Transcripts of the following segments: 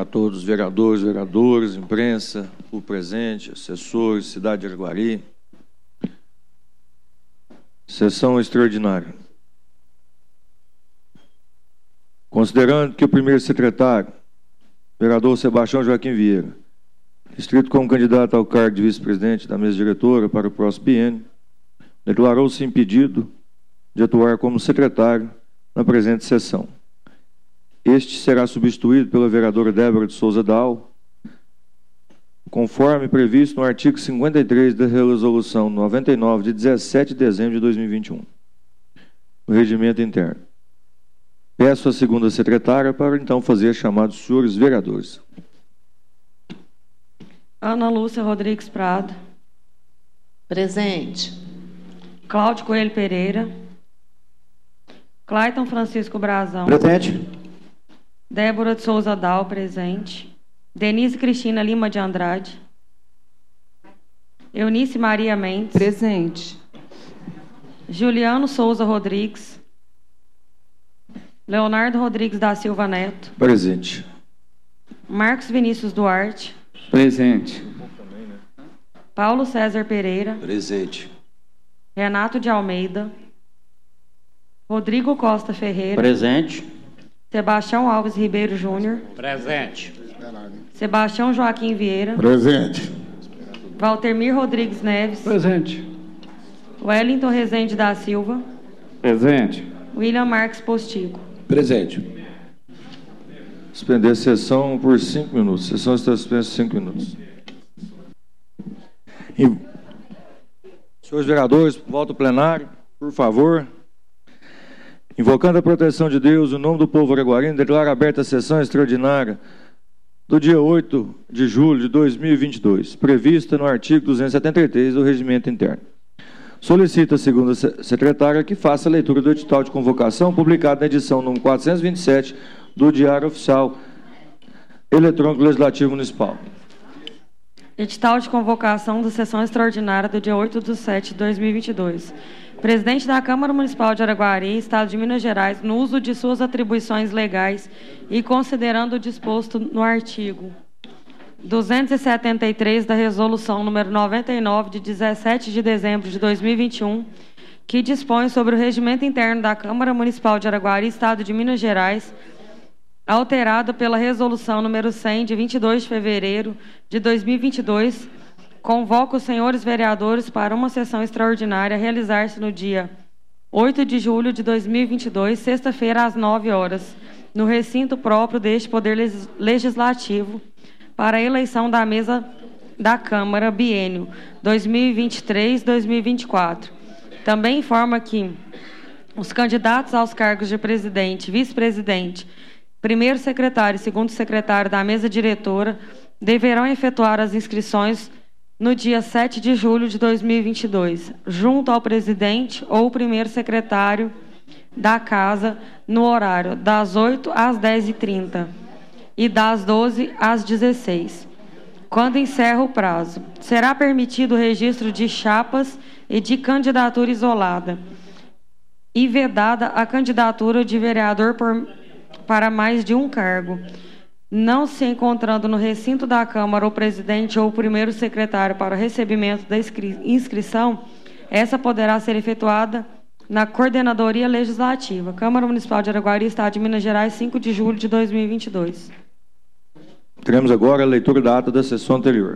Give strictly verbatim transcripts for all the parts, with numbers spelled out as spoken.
a todos, vereadores, vereadoras, imprensa, o presente, assessores, cidade de Araguari. Sessão extraordinária. Considerando que o primeiro secretário, vereador Sebastião Joaquim Vieira, inscrito como candidato ao cargo de vice-presidente da mesa diretora para o próximo biênio, declarou-se impedido de atuar como secretário na presente sessão. Este será substituído pela vereadora Débora de Souza Dal, conforme previsto no artigo cinquenta e três da Resolução noventa e nove, de dezessete de dezembro de dois mil e vinte e um, no regimento interno. Peço a segunda secretária para, então, fazer a chamada dos senhores vereadores. Ana Lúcia Rodrigues Prado. Presente. Cláudio Coelho Pereira. Clayton Francisco Brazão. Presente. Débora de Souza Dal, presente. Denise Cristina Lima de Andrade. Eunice Maria Mendes. Presente. Juliano Souza Rodrigues. Leonardo Rodrigues da Silva Neto. Presente. Marcos Vinícius Duarte. Presente. Paulo César Pereira. Presente. Renato de Almeida. Rodrigo Costa Ferreira. Presente. Sebastião Alves Ribeiro Júnior. Presente. Sebastião Joaquim Vieira. Presente. Valtermir Rodrigues Neves. Presente. Wellington Rezende da Silva. Presente. William Marques Postigo. Presente. Suspender a sessão por cinco minutos. A sessão está suspensa por cinco minutos. E... Senhores vereadores, volta ao plenário, por favor. Invocando a proteção de Deus, o nome do povo araguarino, declaro aberta a sessão extraordinária do dia oito de julho de dois mil e vinte e dois, prevista no artigo duzentos e setenta e três do Regimento Interno. Solicito a segunda secretária que faça a leitura do edital de convocação publicado na edição número quatrocentos e vinte e sete do Diário Oficial Eletrônico Legislativo Municipal. Edital de convocação da sessão extraordinária do dia oito de setembro de dois mil e vinte e dois. Presidente da Câmara Municipal de Araguari, Estado de Minas Gerais, no uso de suas atribuições legais e considerando o disposto no artigo duzentos e setenta e três da Resolução número noventa e nove, de dezessete de dezembro de dois mil e vinte e um, que dispõe sobre o regimento interno da Câmara Municipal de Araguari, Estado de Minas Gerais, alterado pela Resolução número cem, de vinte e dois de fevereiro de dois mil e vinte e dois, convoco os senhores vereadores para uma sessão extraordinária a realizar-se no dia oito de julho de dois mil e vinte e dois, sexta-feira, às nove horas, no recinto próprio deste Poder Legislativo, para a eleição da mesa da Câmara biênio dois mil e vinte e três a dois mil e vinte e quatro. Também informa que os candidatos aos cargos de presidente, vice-presidente, primeiro secretário e segundo secretário da mesa diretora deverão efetuar as inscrições no dia sete de julho de dois mil e vinte e dois, junto ao presidente ou primeiro secretário da Casa, no horário das oito às dez e trinta e das doze às dezesseis, quando encerra o prazo. Será permitido o registro de chapas e de candidatura isolada e vedada a candidatura de vereador por, para mais de um cargo. Não se encontrando no recinto da Câmara o presidente ou o primeiro secretário para o recebimento da inscrição, essa poderá ser efetuada na Coordenadoria Legislativa. Câmara Municipal de Araguari, Estado de Minas Gerais, cinco de julho de dois mil e vinte e dois. Teremos agora a leitura da ata da sessão anterior.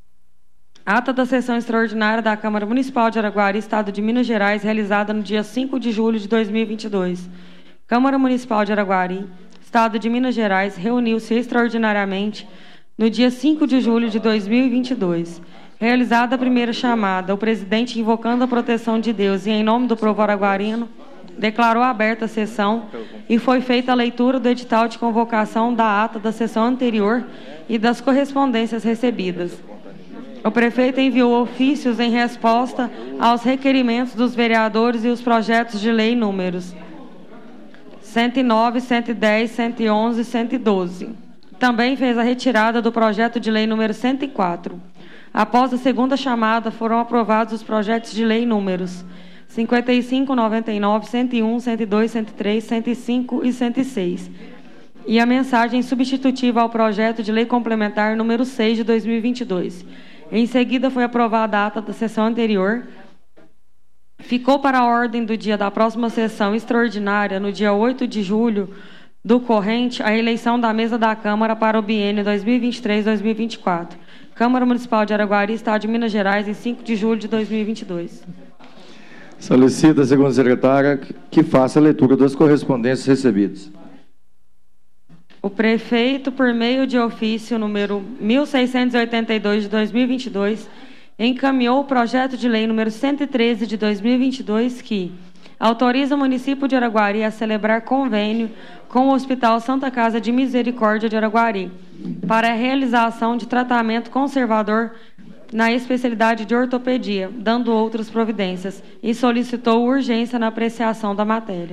Ata da sessão extraordinária da Câmara Municipal de Araguari, Estado de Minas Gerais, realizada no dia cinco de julho de dois mil e vinte e dois. Câmara Municipal de Araguari, Estado de Minas Gerais, reuniu-se extraordinariamente no dia cinco de julho de dois mil e vinte e dois. Realizada a primeira chamada, o presidente, invocando a proteção de Deus e em nome do povo araguarino, declarou aberta a sessão e foi feita a leitura do edital de convocação da ata da sessão anterior e das correspondências recebidas. O prefeito enviou ofícios em resposta aos requerimentos dos vereadores e os projetos de lei números cento e nove, cento e dez, cento e onze e cento e doze. Também fez a retirada do projeto de lei número cento e quatro. Após a segunda chamada, foram aprovados os projetos de lei números cinquenta e cinco, noventa e nove, cento e um, cento e dois, cento e três, cento e cinco e cento e seis. e a mensagem substitutiva ao projeto de lei complementar número seis de dois mil e vinte e dois. Em seguida, foi aprovada a ata da sessão anterior. Ficou para a ordem do dia da próxima sessão extraordinária, no dia oito de julho do corrente, a eleição da mesa da Câmara para o biênio dois mil e vinte e três a dois mil e vinte e quatro. Câmara Municipal de Araguari, Estado de Minas Gerais, em cinco de julho de dois mil e vinte e dois. Solicita a segunda secretária que faça a leitura das correspondências recebidas. O prefeito, por meio de ofício número mil seiscentos e oitenta e dois de dois mil e vinte e dois, encaminhou o projeto de lei número cento e treze de dois mil e vinte e dois que autoriza o município de Araguari a celebrar convênio com o Hospital Santa Casa de Misericórdia de Araguari para a realização de tratamento conservador na especialidade de ortopedia, dando outras providências, e solicitou urgência na apreciação da matéria.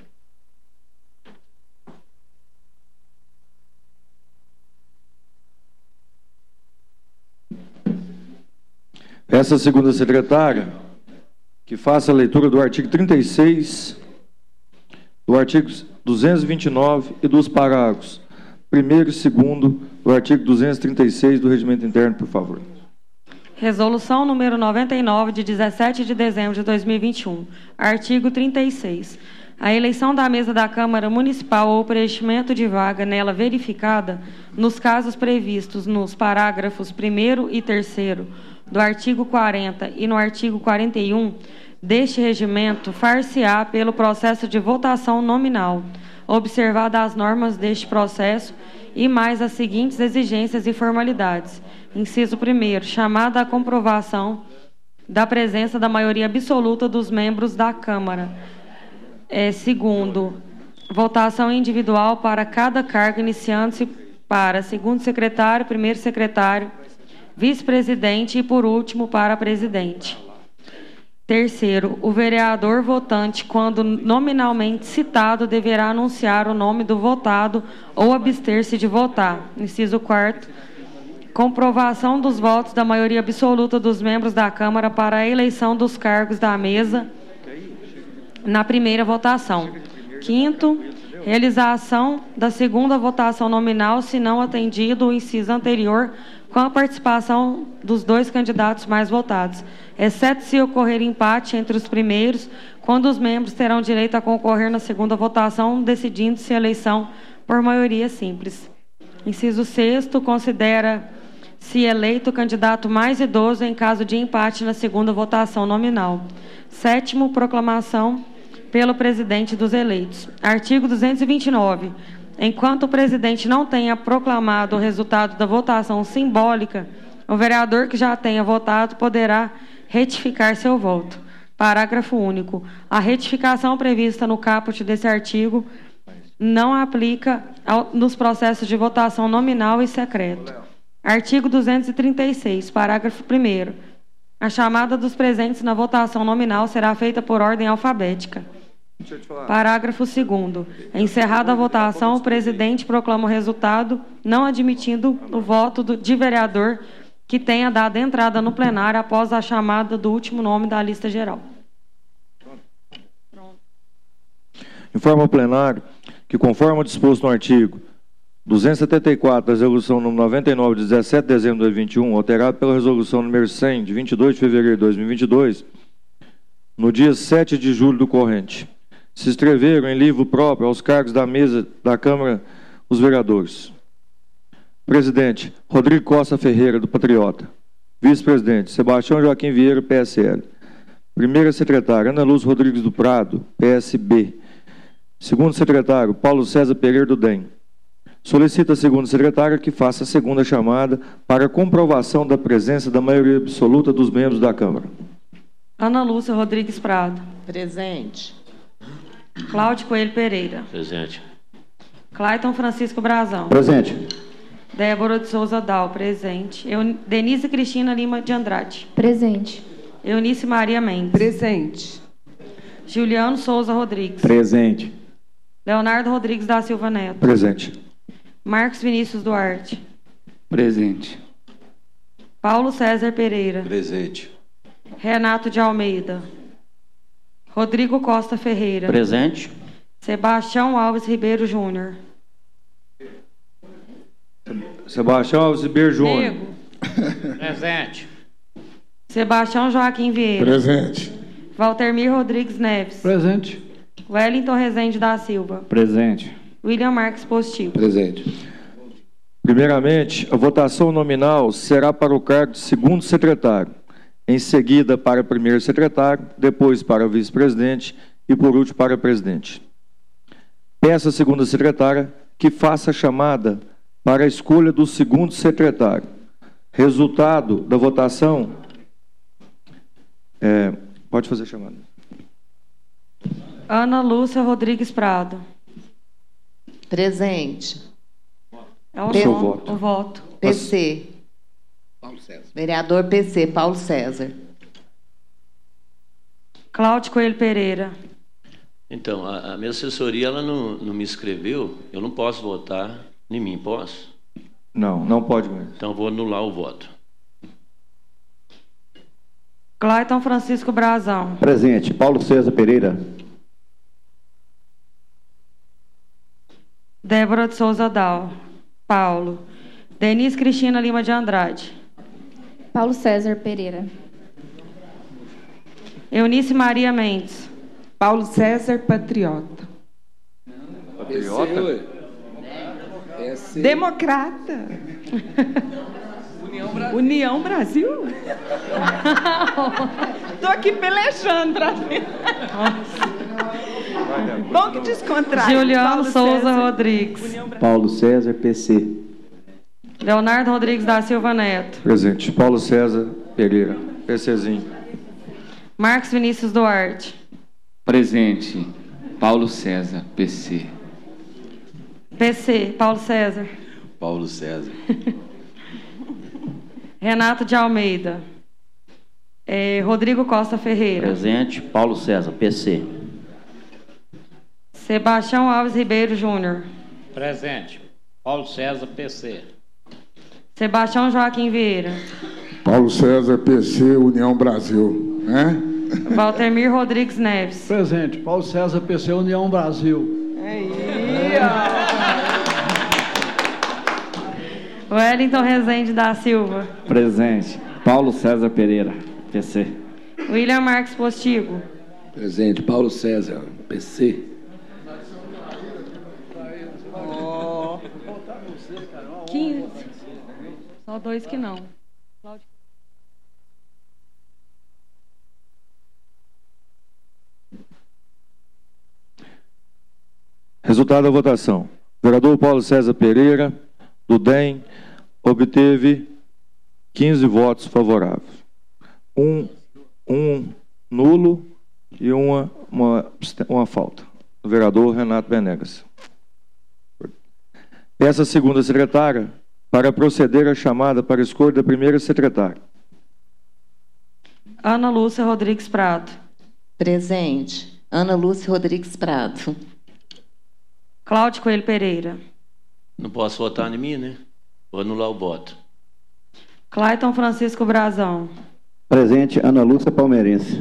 Essa segunda secretária que faça a leitura do artigo trinta e seis, do artigo duzentos e vinte e nove e dos parágrafos primeiro e segundo do artigo duzentos e trinta e seis do Regimento Interno, por favor. Resolução número noventa e nove, de dezessete de dezembro de dois mil e vinte e um. Artigo trinta e seis. A eleição da mesa da Câmara Municipal ou preenchimento de vaga nela verificada, nos casos previstos nos parágrafos primeiro e terceiro do artigo quarenta e no artigo quarenta e um deste regimento, far-se-á pelo processo de votação nominal, observadas as normas deste processo e mais as seguintes exigências e formalidades. Inciso primeiro, chamada à comprovação da presença da maioria absoluta dos membros da Câmara. É, segundo, votação individual para cada cargo, iniciando-se para segundo secretário, primeiro secretário, vice-presidente e, por último, para presidente. Terceiro, o vereador votante, quando nominalmente citado, deverá anunciar o nome do votado ou abster-se de votar. Inciso quarto, comprovação dos votos da maioria absoluta dos membros da Câmara para a eleição dos cargos da mesa na primeira votação. Quinto, realização da segunda votação nominal, se não atendido o inciso anterior, com a participação dos dois candidatos mais votados, exceto se ocorrer empate entre os primeiros, quando os membros terão direito a concorrer na segunda votação, decidindo-se a eleição por maioria simples. Inciso sexto, considera-se eleito o candidato mais idoso em caso de empate na segunda votação nominal. Sétimo, proclamação pelo presidente dos eleitos. Artigo duzentos e vinte e nove. Enquanto o presidente não tenha proclamado o resultado da votação simbólica, o vereador que já tenha votado poderá retificar seu voto. Parágrafo único. A retificação prevista no caput desse artigo não aplica ao, nos processos de votação nominal e secreto. Artigo duzentos e trinta e seis, parágrafo primeiro. A chamada dos presentes na votação nominal será feita por ordem alfabética. Parágrafo segundo. Encerrada a votação, o presidente proclama o resultado, não admitindo o voto do, de vereador que tenha dado entrada no plenário após a chamada do último nome da lista geral. Informa ao plenário que, conforme o disposto no artigo duzentos e setenta e quatro da resolução número noventa e nove, de dezessete de dezembro de dois mil e vinte e um, alterado pela resolução número cem, de vinte e dois de fevereiro de dois mil e vinte e dois, no dia sete de julho do corrente, se inscreveram em livro próprio aos cargos da mesa da Câmara os vereadores. Presidente, Rodrigo Costa Ferreira, do Patriota. Vice-presidente, Sebastião Joaquim Vieira, P S L. Primeira secretária, Ana Luz Rodrigues do Prado, P S B. Segundo secretário, Paulo César Pereira, do D E M. Solicita a segunda secretária que faça a segunda chamada para comprovação da presença da maioria absoluta dos membros da Câmara. Ana Lúcia Rodrigues Prado. Presente. Cláudio Coelho Pereira. Presente. Clayton Francisco Brazão. Presente. Débora de Souza Dal, presente. Eu, Denise Cristina Lima de Andrade. Presente. Eunice Maria Mendes. Presente. Juliano Souza Rodrigues. Presente. Leonardo Rodrigues da Silva Neto. Presente. Marcos Vinícius Duarte. Presente. Paulo César Pereira. Presente. Renato de Almeida. Rodrigo Costa Ferreira. Presente. Sebastião Alves Ribeiro Júnior. Sebastião Alves Ribeiro Júnior. Diego. Presente. Sebastião Joaquim Vieira. Presente. Valtermir Rodrigues Neves. Presente. Wellington Rezende da Silva. Presente. William Marques Postigo. Presente. Primeiramente, a votação nominal será para o cargo de segundo secretário, em seguida para primeiro secretário, depois para vice-presidente e, por último, para presidente. Peço à segunda secretária que faça a chamada para a escolha do segundo secretário. Resultado da votação... É, pode fazer a chamada. Ana Lúcia Rodrigues Prado. Presente. É o, Seu nome, voto. o voto. P C. Paulo César. Vereador P C, Paulo César. Cláudio Coelho Pereira. Então, a, a minha assessoria ela não, não me escreveu, eu não posso votar em mim, posso? Não, não pode mesmo. Então, eu vou anular o voto. Clayton Francisco Brazão. Presente. Paulo César Pereira. Débora de Souza Dal. Paulo. Denise Cristina Lima de Andrade. Paulo César Pereira. Eunice Maria Mendes. Paulo César Patriota. Patriota? Democrata. União Brasil. Tô aqui pelejando pra ver. Bom que descontrai. Juliano Paulo Souza César. Rodrigues. Paulo César P C. Leonardo Rodrigues da Silva Neto. Presente. Paulo César Pereira. PCzinho. Marcos Vinícius Duarte. Presente. Paulo César, P C. P C. Paulo César. Paulo César. Renato de Almeida. É, Rodrigo Costa Ferreira. Presente. Paulo César, P C. Sebastião Alves Ribeiro Júnior. Presente. Paulo César, P C. Sebastião Joaquim Vieira. Paulo César, P C, União Brasil. Né? Valtermir Rodrigues Neves. Presente. Paulo César, P C, União Brasil. Wellington Rezende da Silva. Presente. Paulo César Pereira, P C. William Marques Postigo. Presente. Paulo César, P C. quinze. Só dois que não. Resultado da votação. O vereador Paulo César Pereira, do D E M, obteve quinze votos favoráveis. Um, um nulo e uma, uma, uma falta. O vereador Renato Benegas. Peço à segunda secretária para proceder à chamada para a escolha da primeira secretária. Ana Lúcia Rodrigues Prado. Presente. Ana Lúcia Rodrigues Prado. Cláudio Coelho Pereira. Não posso votar em mim, né? Vou anular o voto. Clayton Francisco Brazão. Presente. Ana Lúcia Palmeirense.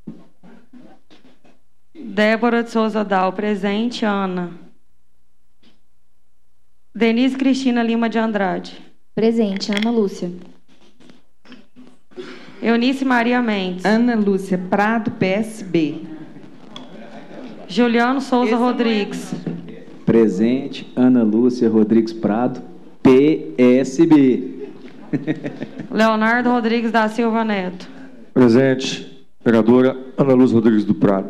Débora de Souza Dal. Presente. Ana. Denise Cristina Lima de Andrade. Presente. Ana Lúcia. Eunice Maria Mendes. Ana Lúcia Prado, P S B. Juliano Souza Esse não é- Rodrigues. Presente. Ana Lúcia Rodrigues Prado. P S B. Leonardo Rodrigues da Silva Neto. Presente. Vereadora Ana Luz Rodrigues do Prado.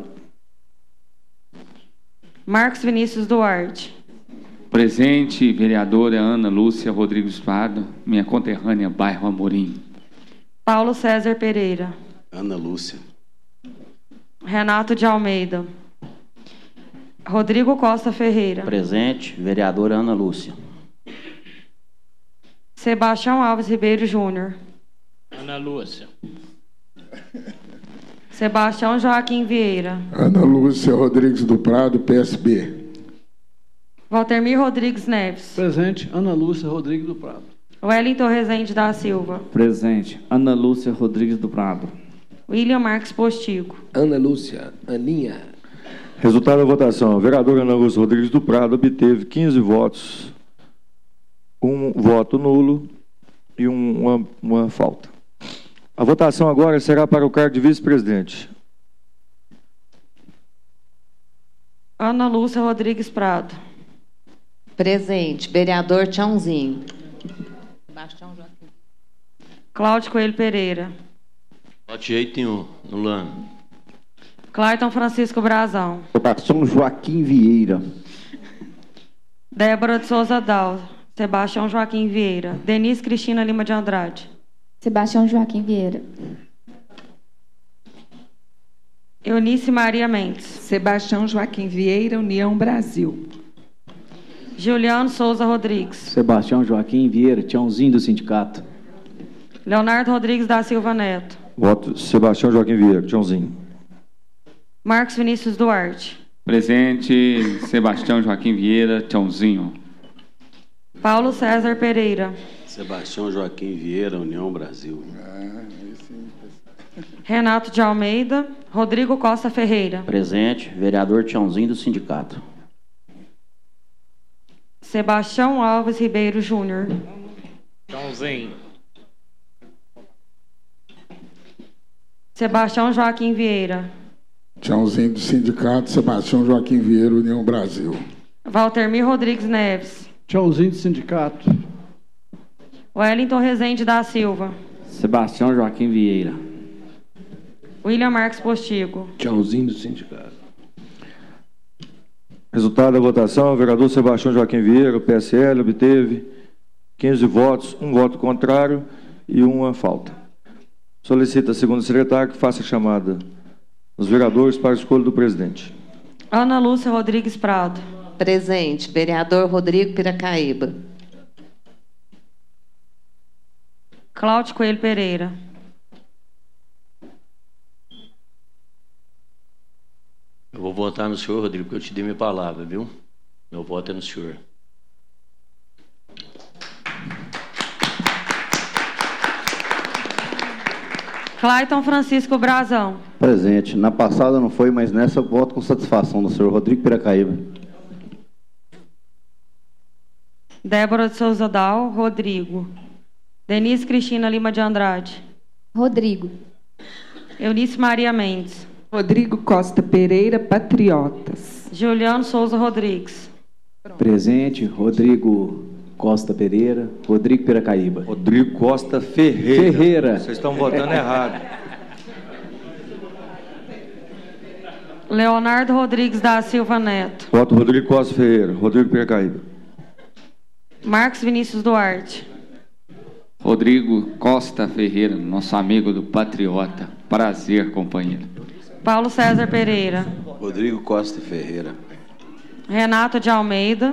Marcos Vinícius Duarte. Presente, vereadora Ana Lúcia Rodrigues Prado, minha conterrânea, bairro Amorim. Paulo César Pereira. Ana Lúcia. Renato de Almeida. Rodrigo Costa Ferreira. Presente. Vereadora Ana Lúcia. Sebastião Alves Ribeiro Júnior. Ana Lúcia. Sebastião Joaquim Vieira. Ana Lúcia Rodrigues do Prado, P S B. Valtermir Rodrigues Neves. Presente. Ana Lúcia Rodrigues do Prado. Wellington Rezende da Silva. Presente. Ana Lúcia Rodrigues do Prado. William Marques Postigo. Ana Lúcia, Aninha. Resultado da votação. A vereadora Ana Lúcia Rodrigues do Prado obteve quinze votos um voto nulo e um, uma, uma falta. A votação agora será para o cargo de vice-presidente. Ana Lúcia Rodrigues Prado. Presente. Vereador Tchãozinho. Cláudio Coelho Pereira. Voto de jeito nenhum. Nulano. Clayton Francisco Brazão. Votação Joaquim Vieira. Débora de Souza Dal. Sebastião Joaquim Vieira. Denise Cristina Lima de Andrade. Sebastião Joaquim Vieira. Eunice Maria Mendes. Sebastião Joaquim Vieira, União Brasil. Juliano Souza Rodrigues. Sebastião Joaquim Vieira, Tchãozinho do Sindicato. Leonardo Rodrigues da Silva Neto. Voto Sebastião Joaquim Vieira, Tchãozinho. Marcos Vinícius Duarte. Presente, Sebastião Joaquim Vieira, Tchãozinho. Paulo César Pereira. Sebastião Joaquim Vieira, União Brasil. Renato de Almeida. Rodrigo Costa Ferreira. Presente, vereador Tchãozinho do Sindicato. Sebastião Alves Ribeiro Júnior. Tchãozinho. Sebastião Joaquim Vieira. Tchãozinho do Sindicato, Sebastião Joaquim Vieira, União Brasil. Valtermir Rodrigues Neves. Tchãozinho do Sindicato. Wellington Rezende da Silva. Sebastião Joaquim Vieira. William Marques Postigo. Tchãozinho do Sindicato. Resultado da votação, o vereador Sebastião Joaquim Vieira, o P S L, obteve quinze votos, um voto contrário e uma falta. Solicita a segunda secretária que faça a chamada dos vereadores para a escolha do presidente. Ana Lúcia Rodrigues Prado. Presente. Vereador Rodrigo Piracaíba. Cláudio Coelho Pereira. Eu vou votar no senhor, Rodrigo, porque eu te dei minha palavra, viu? Meu voto é no senhor. Clayton Francisco Brazão. Presente. Na passada não foi, mas nessa eu voto com satisfação do senhor Rodrigo Piracaíba. Débora de Souza Dal. Rodrigo. Denise Cristina Lima de Andrade. Rodrigo. Eunice Maria Mendes. Rodrigo Costa Pereira, Patriotas. Juliano Souza Rodrigues. Presente. Rodrigo Costa Pereira. Rodrigo Piracaíba. Rodrigo Costa Ferreira. Ferreira. Vocês estão votando errado. Leonardo Rodrigues da Silva Neto. Voto Rodrigo Costa Ferreira. Rodrigo Piracaíba. Marcos Vinícius Duarte. Rodrigo Costa Ferreira, nosso amigo do Patriota. Prazer, companheiro. Paulo César Pereira. Rodrigo Costa Ferreira. Renato de Almeida.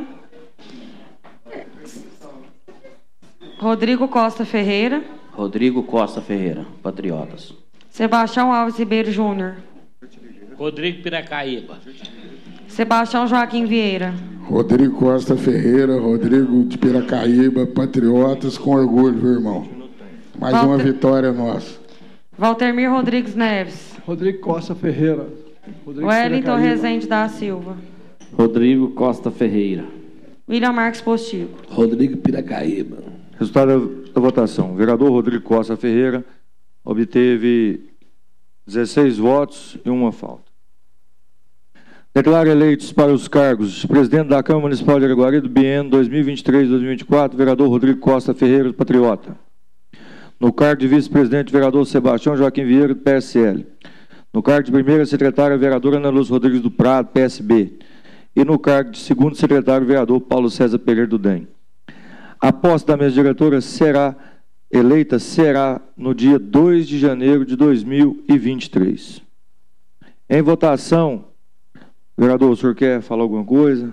Rodrigo Costa Ferreira. Rodrigo Costa Ferreira, Patriotas. Sebastião Alves Ribeiro Júnior. Rodrigo Piracaíba. Sebastião Joaquim Vieira. Rodrigo Costa Ferreira, Rodrigo de Piracaíba, Patriotas, com orgulho, viu, irmão? Mais Walter... uma vitória nossa. Valtermir Rodrigues Neves. Rodrigo Costa Ferreira. Rodrigo Wellington Rezende da Silva. Rodrigo Costa Ferreira. William Marques Postigo. Rodrigo Piracaíba. Resultado da votação. O vereador Rodrigo Costa Ferreira obteve dezesseis votos e uma falta. Declaro eleitos para os cargos de presidente da Câmara Municipal de Araguari do biênio dois mil e vinte e três a dois mil e vinte e quatro, vereador Rodrigo Costa Ferreira, do Patriota. No cargo de vice-presidente, vereador Sebastião Joaquim Vieira, do P S L. No cargo de primeira secretária, vereadora Ana Lúcia Rodrigues do Prado, P S B. E no cargo de segundo secretário, vereador Paulo César Pereira do D E M. A posse da mesa diretora será eleita será no dia dois de janeiro de dois mil e vinte e três. Em votação, vereador, o senhor quer falar alguma coisa?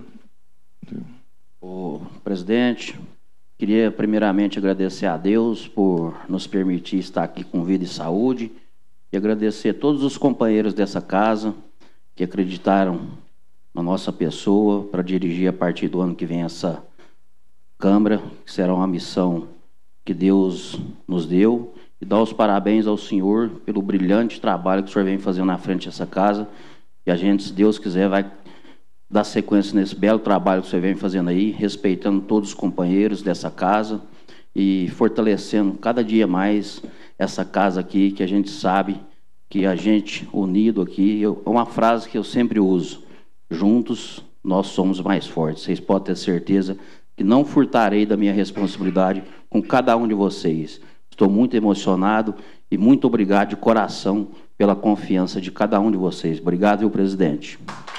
O presidente, queria primeiramente agradecer a Deus por nos permitir estar aqui com vida e saúde e agradecer a todos os companheiros dessa casa que acreditaram na nossa pessoa para dirigir a partir do ano que vem essa Câmara, que será uma missão que Deus nos deu, e dar os parabéns ao senhor pelo brilhante trabalho que o senhor vem fazendo na frente dessa casa, e a gente, se Deus quiser, vai dar sequência nesse belo trabalho que você vem fazendo aí, respeitando todos os companheiros dessa casa e fortalecendo cada dia mais essa casa aqui, que a gente sabe que a gente unido aqui, é uma frase que eu sempre uso, juntos nós somos mais fortes. Vocês podem ter certeza que não furtarei da minha responsabilidade com cada um de vocês. Estou muito emocionado e muito obrigado de coração pela confiança de cada um de vocês. Obrigado, viu, presidente.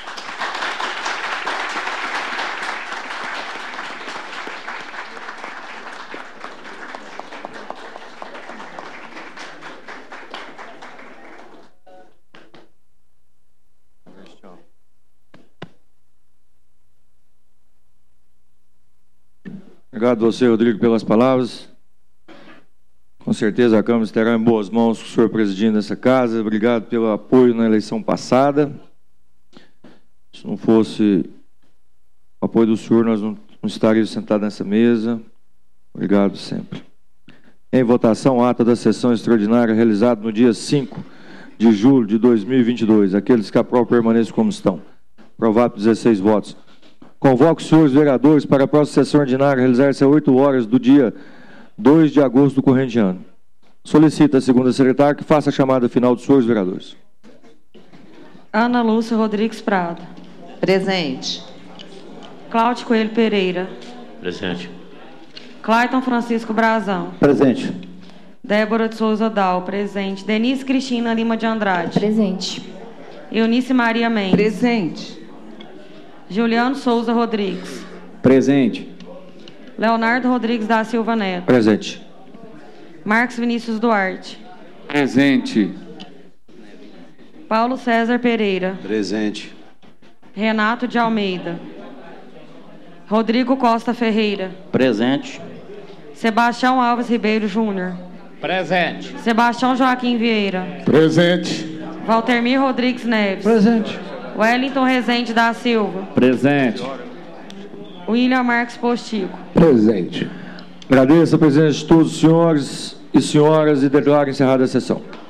Obrigado a você, Rodrigo, pelas palavras. Com certeza a Câmara estará em boas mãos com o senhor presidindo essa casa. Obrigado pelo apoio na eleição passada. Se não fosse o apoio do senhor, nós não, não estaríamos sentados nessa mesa. Obrigado sempre. Em votação, ata da sessão extraordinária realizada no dia cinco de julho de dois mil e vinte e dois. Aqueles que aprovam permaneçam como estão. Aprovado por dezesseis votos. Convoco os senhores vereadores para a próxima sessão ordinária realizar-se às oito horas do dia dois de agosto do corrente ano. Solicito a segunda secretária que faça a chamada final dos senhores vereadores. Ana Lúcia Rodrigues Prado. Presente. Cláudio Coelho Pereira. Presente. Clayton Francisco Brazão. Presente. Débora de Souza Dal. Presente. Denise Cristina Lima de Andrade. Presente. Eunice Maria Mendes. Presente. Juliano Souza Rodrigues. Presente. Leonardo Rodrigues da Silva Neto. Presente. Marcos Vinícius Duarte. Presente. Paulo César Pereira. Presente. Renato de Almeida. Rodrigo Costa Ferreira. Presente. Sebastião Alves Ribeiro Júnior. Presente. Sebastião Joaquim Vieira. Presente. Valtermir Rodrigues Neves. Presente. Wellington Rezende da Silva. Presente. William Marques Postigo. Presente. Agradeço a presença de todos os senhores e senhoras e declaro encerrada a sessão.